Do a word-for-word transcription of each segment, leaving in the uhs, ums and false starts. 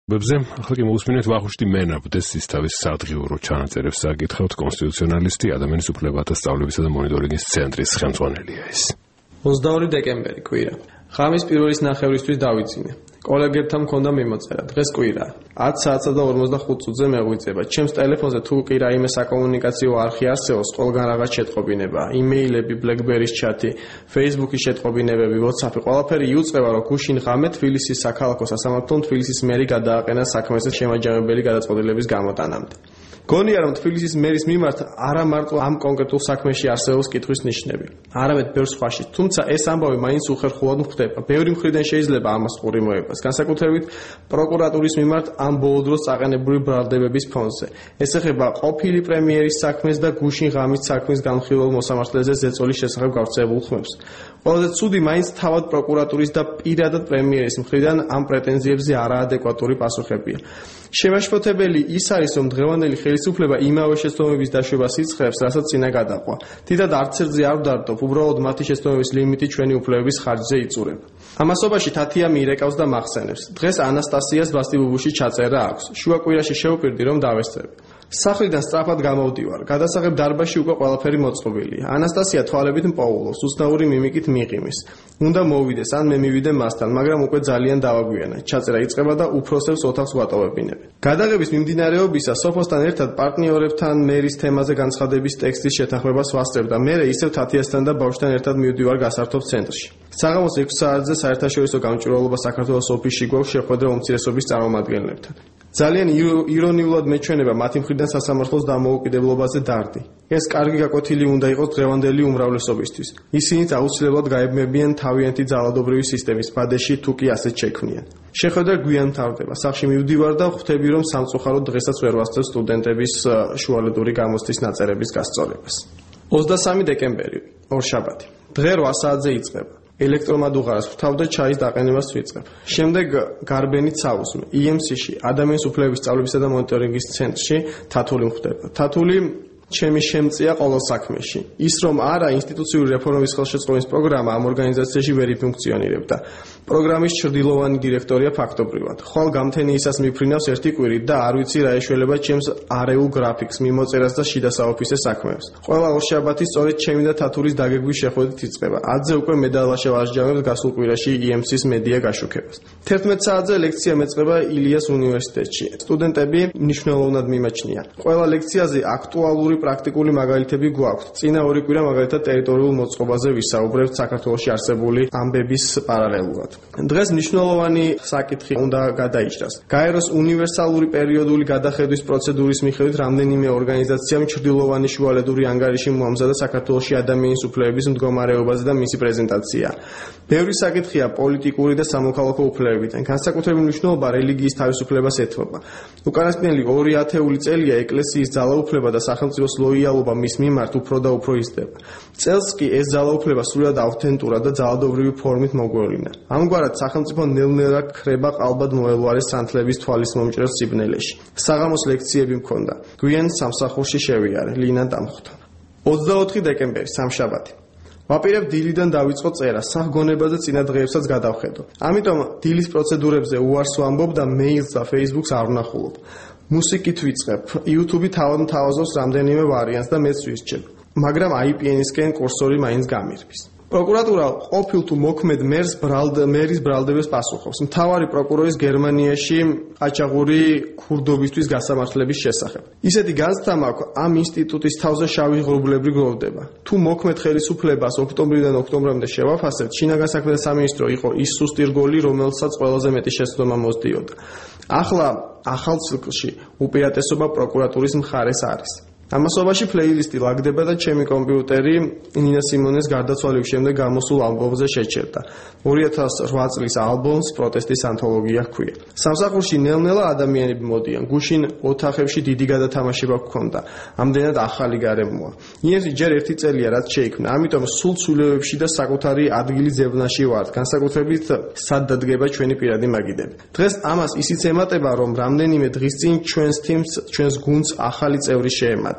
ბებზე ახლა კი მოусმინეთ ვახუშტი მენაბდეს ის თავის სადღიურო ჩანაწერებს საკითხავთ კონსტიტუციონალისტი ადამიანის უფლებათა სწავლებისა და მონიტორინგის ცენტრის ხელმძღვანელია ის. ოცდაორი დეკემბერი კვირა. ღამის პირველი ნახევრისთვის დავიძინე. კოლეგებთან მქონდა მიმოწერა. დღეს კვირა. ათი საათსა და ორმოცდახუთ წუთზე მეღვიძება. ჩემს ტელეფონზე თუ კი რაიმე საკომუნიკაციო არხი არსებობს, ყველგან რაღაც შეტყობინება, იმეილები, BlackBerry-ის ჩატი, Facebook-ის შეტყობინებები, WhatsApp-ი, ყველაფერი იუწყება, რომ გუშინ ღამე თბილისის საქალაქო სასამართლომ თბილისის მერი გადააყენა საქმეზე შემაჯამებელი გადაწყვეტილების გამოტანამდე. გონია რომ თბილისის მერის მიმართ არა მარტო ამ კონკრეტულ საქმეში არსებობს კითხვის ნიშნები, არამედ ბევრ სხვაში, თუმცა ეს ამბავი მაინც უხერხულად ხდება. ბევრი მხრიდან შეიძლება ამას ყური მოებას, განსაკუთრებით პროკურატურის მიმართ ამ ბოლო დროს წაყენებული ბრალდებების ფონზე. ეს ეხება ყოფილი პრემიერის საქმეს და გუშინ ღამის საქმის განხილულ მოსამართლეზე ზეწოლის შესახებ გავრცელებულ ხმებს. ყველაზე ცუდი მაინც თავად პროკურატურის და პირადად პრემიერის მხრიდან ამ პრეტენზიებზე არაადეკვატური პასუხებია. შემაშფოთებელი ის არის, რომ დღევანდელი ხელისუფლება იმავე შეცდომების დაშვებას იწყებს, რასაც წინა გადაყვა. თითქოს არც ერთზე არ ვდარდობ, უბრალოდ მათი შეცდომების ლიმიტი ჩვენი უფლებების ხარჯზე იწურება. ამასობაში თათია მიირეკავს და მახსენებს. დღეს ანასტასიას ბასტიბუბუში ჩაწერა აქვს. შუა კვირაში შევპირდი, რომ დავესწრები. სახლიდან სწრაფად გამოვდივარ. გადასაღებ დარბაზში უკვე ყველაფერი მოწყობილია. ანასტასია თვალებით მპოულობს, უცნაური მიმიკით მიყიმის. უნდა მოვიდეს, ან მე მივიდე მასთან, მაგრამ უკვე ძალიან დავაგვიანა. ჩაწერა იწყება და უფროსებს ოთახს ვატოვებინები. გადაღების მიმდინარეობისას სოფოსთან ერთად პარტნიორებთან მერის თემაზე განცხადების ტექსტის შეთანხმებას ვასწრებ და მე ისევ თათიასთან და ბავშვთან ერთად მივდივარ გასართობ ცენტრში. საღამოს ექვსი საათზე საერთაშორისო გამჭვირვალობა საქართველოს ოფისში გვაქვს შეხვედრა უმცირესობის წარმომადგენლებთან. ძალიან ირონიულად მეჩვენება მათი მხრიდან სასამართლოს დამოუკიდებლობაზე დარდი. ეს კარგი გაკვეთილი უნდა იყოს დღევანდელი უმრავლესობისთვის. ისინიც აუცილებლად გაებმებიან თავიანთი ძალადობრივი სისტემის ბადეში თუ კი ასეთ შექმნიან. შეხვედრა გვიან მთავრდება. სახლში მივდივარ და ხვდები, რომ სამწუხაროდ დღესაც ვერ ვასწრებ სტუდენტების შუალედური გამოცდის ნაწერების გასწორებას. ოცდასამი დეკემბერი, ორშაბათი. დღე რვა საათზე იწყება. ელექტრომადუღარას ვთავ და ჩაის დაყენებას ვიწყებ. შემდეგ გარბენით საუზმე. ი ემ სი-ში, ადამიანის უფლებების სწავლებისა და მონიტორინგის ცენტრში თათული მხვდება. თათული ჩემი შემწია ყოველ საქმეში. ის რომ არა ინსტიტუციური რეფორმების ხელშეწყობის პროგრამა ამ ორგანიზაციაში ვერ იფუნქციონირებდა. პროგრამის ჩრდილოვანი დირექტორია ფაქტობრივად. ხვალ გამთენიისას მიფრინავს ერთი კვირით და არ ვიცი რა ეშველება ჩემს არეულ გრაფიკს, მიმოწერას და შიდა საოფისე საქმეებს. ყველა ორშაბათი სწორედ ჩემი და თათულის დაგეგმვის შეხვედრით იწყება. ათზე უკვე მე დალაშევ ასჯამებს გასულ კვირაში ი ემ სი-ის მედია გაშუქებას. თერთმეტ საათზე ლექცია მეწყება ილიას უნივერსიტეტში. სტუდენტები მნიშვნელოვნად მიმაჩნია. ყველა ლექციაზე აქტუალური პრაქტიკული მაგალითები გვაქვთ. წინა ორი კვირა მაგალითად ტერიტორიულ მოწყობაზე ვისაუბრებთ საქართველოში არსებული ამბების პარალელურად. დღეს მნიშვნელოვანი საკითხი უნდა გადაიჭრას. გაეროს უნივერსალური პერიოდული გადახედვის პროცედურის მიხედვით რამდენიმე ორგანიზაციამ ჩრდილოვანი შუალედური ანგარიში მოამზადა საქართველოში ადამიანის უფლებების მდგომარეობაზე და მისი პრეზენტაცია. ბევრი საკითხია პოლიტიკური და სამოქალაქო უფლებებიდან. განსაკუთრებული მნიშვნელობა რელიგიის თავისუფლებას ეთმობა. უკანასკნელი ორი ათეული წელია ეკლესიის ძალაუფლება და სახელმწიფოს ლოიალობა მის მიმართ უფრო და უფრო იზრდება. წელს კი ეს ძალაუფლება სრულად ავთენტურად და ძალადობრივი ფორმით მოგვევლინა. ამგვარად სახელმწიფო ნელ-ნელა ქრება ყალბად მოელვარეს სანთლების თვალის მომჭრელ სიბნელეში. საღამოს ლექციები მქონდა. გვიან სამსახურში შევიარე, ლინა დამხვდა. ოცდაოთხი დეკემბერი, სამშაბათი. ვაპირებ დილიდან დავიწყო წერა, სახგონებაზე წინა დღეებსაც გადავხედო. ამიტომ დილის პროცედურებზე უარს ვამბობ და მეილს და Facebook-ს არ ვნახულობ. მუსიკით ვიწყებ. YouTube-ი თავად მთავაზობს რამდენიმე ვარიანტს და მეც ვირჩევ. მაგრამ აი პი ენ-ისკენ კურსორი მაინც გამირბის. პროკურატურა ყოფილ თუ მოქმედ მერს ბრალდ მერის ბრალდებას პასუხობს. მთავარი პროკურორის გერმანიაში ყაჩაღური ქურდობისთვის გასამართლების შესახებ. ისეთი განცდა მაქვს, ამ ინსტიტუტის თავზე შავი ღრუბლები გროვდება. თუ მოქმედ ხელისუფლებას ოქტომბრიდან ოქტომბრამდე შევაფასებთ, შინაგან საქმეთა სამინისტრო იყო ის სუსტი რგოლი, რომელსაც ყველაზე მეტი შეცდომა მოსდიოდა. ახლა ახალ ციკლში უპირატესობა პროკურატურის მხარეს არის. ამასობაში პლეილისტი ლაგდება და ჩემი კომპიუტერი ნინა სიმონეს გარდაცვალების შემდეგ გამოსულ ალბომზე შეჩერდა. ორი ათას რვა წლის ალბომს პროტესტის ანთოლოგია ჰქვია. სამსახურში ნელ-ნელა ადამიანები მოდიან. გუშინ ოთახებში დიდი გადათამაშება გქონდა. ამდენად ახალი გარემოა. ი ემ სი ჯერ ერთი წელია რაც შეიქმნა. ამიტომ სულ ცვლილებებში და საკუთარი ადგილი ძებნაში ვართ. განსაკუთრებით სად დადგება ჩვენი პირადი მაგიდები. დღეს ამას ისიც ემატება, რომ რამდენიმე დღის წინ ჩვენს თიმს, ჩვენს გუნდს ახალი წევრი შეემატა.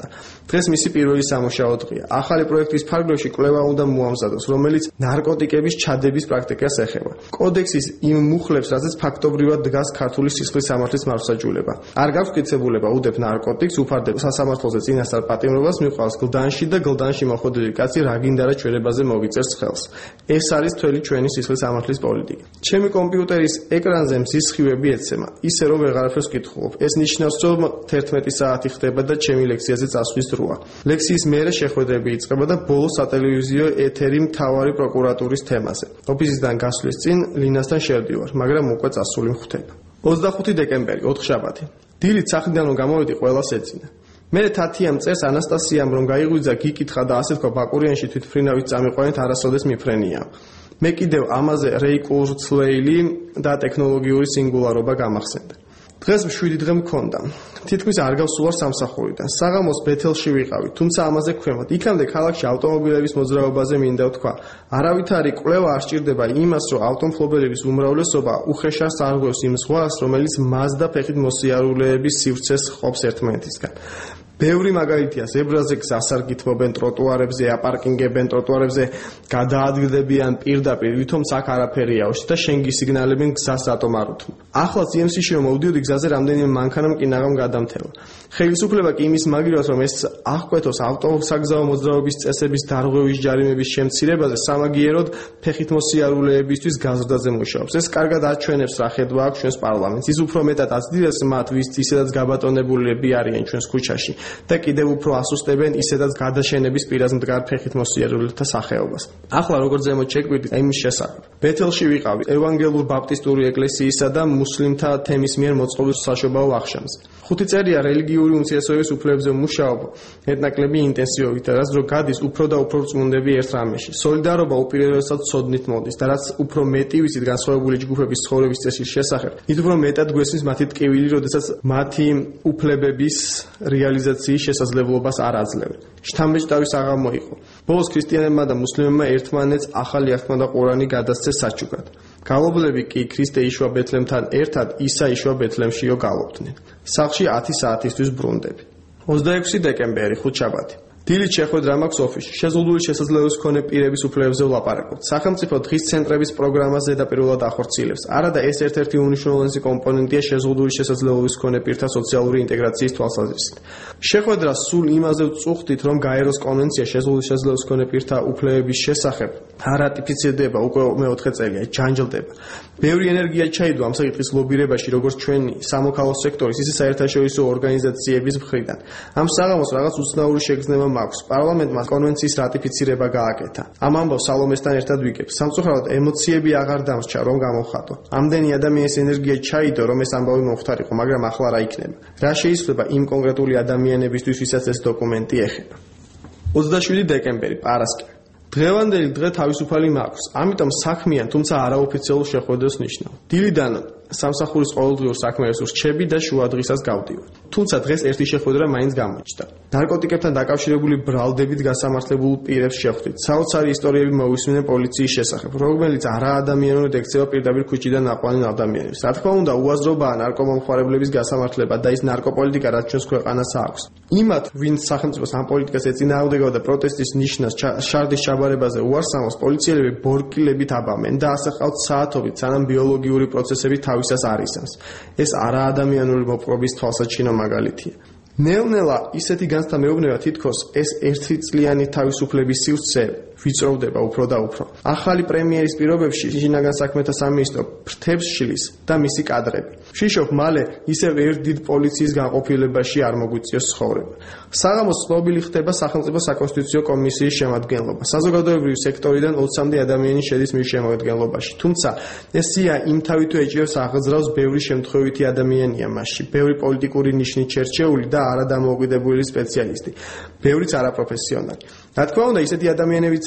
დღეს მისი პირველი სამუშაო დღეა. ახალი პროექტის ფარგლებში კვლევა უნდა მოამზადოს, რომელიც ნარკოტიკების ჩადების პრაქტიკას ეხება. კოდექსის იმ მუხლებს, რასაც ფაქტობრივად დგას ქართული სისხლის სამართლის მართლმსაჯულება. არ გაქვს მტკიცებულება უდებ ნარკოტიკს, უფარდება სასამართლოზე წინასწარ პატიმრობას, მიყვავს გლდანში და გლდანში მოხვედრილი კაცი რა გინდა რა ჩვენებაზე მოგიწერს ხელს. ეს არის თველი ჩვენი სისხლის სამართლის პოლიტიკა. ჩემი კომპიუტერის ეკრანზე მზის სხივები ეცემა, ისე რომ ვეღარაფერს ვკითხულობ. ეს ნიშნავს, რომ თერთმეტი საათი ხდება და ჩემი ლექციაზე წასვლის დროა. ლექციის მერე შეხვედრები იწყება და ბოლოს სატელევიზიო ეთერი მთავარი პროკურატურის თემაზე. ოფისიდან გასვლის წინ ლინასთან შევდივარ, მაგრამ უკვე წასული მხვდება. ოცდახუთი დეკემბერი, ოთხშაბათი. დილით სახლიდან რომ გამოვედი, ყველას ეძინა. მე თათიამ წერს ანასტასიამ რომ გაიღვიძა, გიკითხა და ასე თქვა ბაკურიანში თვითმფრინავით წამიყვანეთ, არასოდეს მიფრენია. მე კიდევ ამაზე რეი კურცლეილი და ტექნოლოგიური სინგულარობა გამახსენდა. დღეს შვიდი დღე მქონდა. თითქმის არ გავსულარ სამსახურიდან. საღამოს ბეთელში ვიყავი, თუმცა ამაზე ქვემოთ. იქამდე ქალაქში ავტომობილების მოძრაობაზე მინდა ვთქვა. არავითარი კვლევა არ სჭირდება იმას, რომ ავტომობილების უმრავლესობა უხეშად აღგვევს იმ ზღვას, რომელიც მაზდა ფეხით მოსიარულეების სივრცეს ყოფს ერთმანეთისგან. ბევრი მაგალითია, ზებრაზე გზას არ გითმობენ, ტროტუარებზე აპარკინგებენ, ტროტუარებზე გადაადგილდებიან პირდაპირ, ვითომც აქ არაფერია, და შენ გისიგნალებენ გზას რატომ არ უთმობ. ახლა სი ემ სი-ში რომ მოვდიოდი, გზაზე რამდენიმე მანქანამ კინაღამ გადამთელა. ხელისუფლება კი იმის მაგირავს, რომ ეს აღკვეთოს ავტოსაგზაო მოძრაობის წესების დარღვევის ჯარიმების შემცირებაზე, სამაგიეროდ ფეხით მოსიარულეებისთვის გაზრდაზე მუშაობს. ეს კარგად აჩვენებს რა ხედვა აქვს ჩვენს პარლამენტს. ის უფრო მეტად აცდილებს მათ, ვის ისედაც გაბატონებულები არიან ჩვენს ქუჩაში. და კიდევ უფრო ასუსტებენ ისედაც გადაშენების პირას მდგარ ფეხით მოსიარულეთა სახეობას. ახლა როგორც ზემოთ შეგვიდგეთ იმის შესახებ. ბეთელში ვიყავი ევანგელურ ბაპტისტური ეკლესიისა და მუსლიმთა თემის მიერ მოწყობილ საშობაო აღშამზე. ხუთი წერია რელიგიური უმცირესობების უფლებებზე მუშაობ მეტნაკლები ინტენსივობით, რაც რო გადის უფრო და უფრო წმუნდები ერთ რამეში. სოლიდარობა უპირველესად ცოდნით მოდის და რაც უფრო მეტი ვიცით განსხვავებული ჯგუფების ცხოვრების წესის შესახებ, მით უფრო მეტად გვესმის მათი ტკივილი, როდესაც მათი უფლებების რეალიზაციის შესაძლებლობას არ აძლევენ. შთამბეჭდავის აღამო იყო. ბოლოს ქრისტიანებმა და მუსლიმებმა ერთმანეთს ახალი აღთქმა და ყურანი გადასცეს საჩუქრად. გალობლები კი ქრისტე იშვა ბეთლემთან ერთად ისა იშვა ბეთლემშიო გალობდნენ. სახლში ათი საათისთვის ბრუნდები. ოცდაექვსი დეკემბერი, ხუთშაბათი. დილით შეხვედრა მაქვს ოფისში. შეზღუდული შესაძლებლობის მქონე პირების უფლებებზე ვლაპარაკობთ. სახელმწიფო დღის ცენტრების პროგრამას ზედაპირულად ახორციელებს. არადა ეს ერთ-ერთი უმნიშვნელოვანესი კომპონენტია შეზღუდული შესაძლებლობის მქონე პირთა სოციალური ინტეგრაციის თვალსაზრისით. შეხვედრა სულ იმაზე ვწუხდით, რომ გაეროს კონვენცია შეზღუდული შესაძლებლობის მქონე პირთა უფლებების შესახებ არატიფიცირდება უკვე მეოთხე წელია, ჯანჯლდება. ბევრი ენერგია ჩაიდო ამ საკითხის ლობირებაში, როგორც ჩვენი სამოქალაქო სექტორის, ისე საერთაშორისო ორგანიზაციების მხრიდან. ამ საღამოს რაღაც უცნაური შეგრძნება მაქვს. პარლამენტმა კონვენციის რატიფიცირება გააკეთა. ამ ამბავს სალომესთან ერთად ვიგებ. სამწუხაროდ ემოციები აღარ დამრჩა, რომ გამოვხატო. ამდენი ადამიანის ენერგია ჩაიდო, რომ ეს ამბავი მომხდარიყო, მაგრამ ახლა რა იქნება? რა შეიცვლება იმ კონკრეტული ადამიანებისთვის, ვისაც ეს დოკუმენტი ეხება? ოცდაშვიდი დეკემბერი, პარასკევი. დღევანდელი დღე თავისუფალი მაქვს. ამიტომ საქმიან, თუმცა არაოფიციალურ შეხვედრას ნიშნავ. დილიდან სამსახურის ყოველდღიურ საქმეებს ვრჩები და შუა დღისას გავდივარ. თუმცა დღეს ერთი შეხვედრა მაინც გამოჩნდა. ნარკოტიკებთან დაკავშირებული ბრალდებით გასამართლებულ პირებს შეხვდით. საოცარი ისტორიები მოვისმინე პოლიციის შესახებ, რომელიც არაადამიანურად ექცევა პირდაპირ ქუჩიდან ნაყვანილ ადამიანებს. რა თქმა უნდა, უაზრობაა ნარკომომხმარებლების გასამართლება და ის ნარკოპოლიტიკა, რაც ჩვენს ქვეყანას აქვს. იმათ, ვინც სახელმწიფოს ამ პოლიტიკას ეწინააღმდეგებდა და პროტესტის ნიშნას შარდის ჩაბარებაზე უარსამოს, პოლიციელები ბორკილებით აბამენ და ასე ყავთ საათობით, სანამ ბიოლოგიური პროცესები თავისას არისავს. ეს არაადამიანური მოპყრობის თვალსაჩინო მაგალითია. ნელ-ნელა ისეთი განცდა მეუბნება, თითქოს ეს ერთი წლიანი თავისუფლების სივრცე ვიწროვდება უფრო და უფრო. ახალი პრემიერის პირობებში შინაგან საქმეთა სამინისტრო ფრთებს შლის და მისი კადრები. შიშობ მალე ისევ ერთ დიდ პოლიციის განყოფილებაში არ მოგვიწევს ცხოვრება. საღამოს ცნობილი ხდება სახელმწიფო საკონსტიტუციო კომისიის შემადგენლობა. საზოგადოებრივი სექტორიდან ოცამდე ადამიანი შედის მის შემადგენლობაში. თუმცა ეს სია იმ თავითვე ეჭიროს აღძრავს ბევრი შემთხვევითი ადამიანია მასში, ბევრი პოლიტიკური ნიშნით შერჩეული და არადამოუკიდებელი სპეციალისტი, ბევრიც არაპროფესიონალი. რა თქმა უნდა, ისეთი ადამიანებიც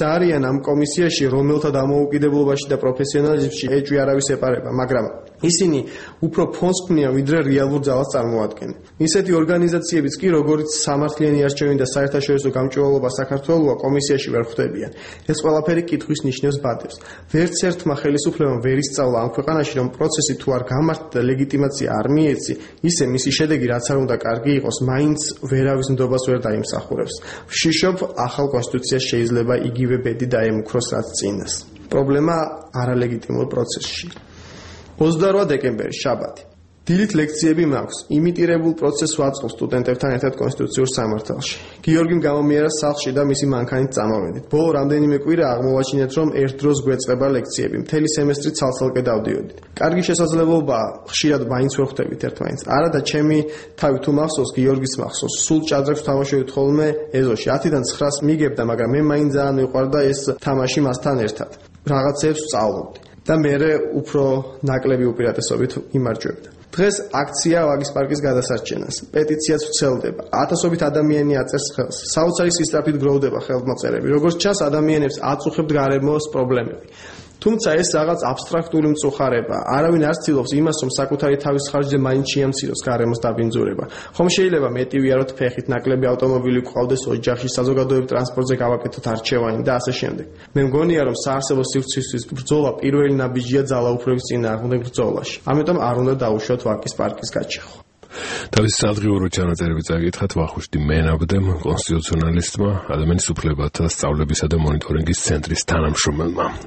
არიან ამ კომისიაში, რომელთა დამოუკიდებლობაში და პროფესიონალიზმში ეჭვი არავის ეპარება, მაგრამ ისინი უფრო ფონს ქმნიან, ვიდრე რეალურ ძალას წარმოადგენენ. ისეთი ორგანიზაციებიც კი, როგორც სამართლიანი არჩევანი და საერთაშორისო გამჭვირვალობა საქართველოა, კომისიაში ვერ ხვდებიან. ეს ყველაფერი კითხვის ნიშნებს ბადებს. ვერც ერთმა ხელისუფლებამ ვერ ისწავლა ამ ქვეყანაში, რომ პროცესი თუ არ გამართდა და ლეგიტიმაცია არ მიეცი, ისე მისი შედეგი რაც არ უნდა კარგი იყოს, მაინც ვერავის ნდობას ვერ დაიმსახურებს. ვშიშობ, ახალ კონსტიტუციას შეიძლება იგივე ბედი დაემუქროს, რაც წინას. პრობლემა არალეგიტიმურ პროცესში. ოცდაორ დეკემბერი, შაბათი. დილით ლექციები მაქვს. იმიტირებულ პროცესს ვაწყობ სტუდენტებთან ერთად კონსტიტუციურ სამართალში. გიორგიმ გამომიერა სახლში და მისი მანქანით წამოვედით. ბოლო რამდენიმე კვირა აღმოვაჩინეთ, რომ ერთ დროს გვეწყება ლექციები. მთელი სემესტრი ცალ-ცალკე დავდიოდით. კარგი შესაძლებლობაა, ხშირად მაინც ვერ ხვდებით ერთმანეთს. არა და ჩემი თავი თუ მახსოვს, გიორგის მახსოვს, სულ ჭადრაკს ვთამაშობთ ხოლმე ეზოში. ათიდან ცხრას მიგებდა, მაგრამ მე მაინც ძალიან მიყვარდა ეს თამაში მასთან ერთად. რაღაცებს ვსწავლობდი და მე უფრო ნაკლები უპირატესობით იმარჯვებდა. დღეს აქცია ვაგის პარკის გადასარჩენას. პეტიციაც ვრცელდება. ათასობით ადამიანი აწერს ხელს. საოცარი სისწრაფით გროვდება ხელმოწერები. როგორც ჩანს, ადამიანებს აწუხებთ გარემოს პრობლემები. თუმცა ეს რაღაც აბსტრაქტული მწუხარება. არავინ არ ცდილობს იმას, რომ საკუთარი თავის ხარჯზე მაინც შეამციროს გარემოს დაბინძურება. ხომ შეიძლება მეტი ვიაროთ ფეხით, ნაკლები ავტომობილი გვყავდეს ოჯახში, საზოგადოებრივ ტრანსპორტზე გავაკეთოთ არჩევანი და ასე შემდეგ. მე მგონია, რომ საარსებო სივრცისთვის ბრძოლა პირველი ნაბიჯია ძალაუფლების წინააღმდეგ ბრძოლაში. ამიტომ არ უნდა დაუშვათ ვაკის პარკის გაჩეხვა. თავის სადღიურო ჩანაწერები წაკითხათ ვახუშტი მენაბდემ, კონსტიტუციონალისტმა, ადამიანის უფლებათა სწავლებისა და მონიტორინგის ცენტრის თანამშრომელმა.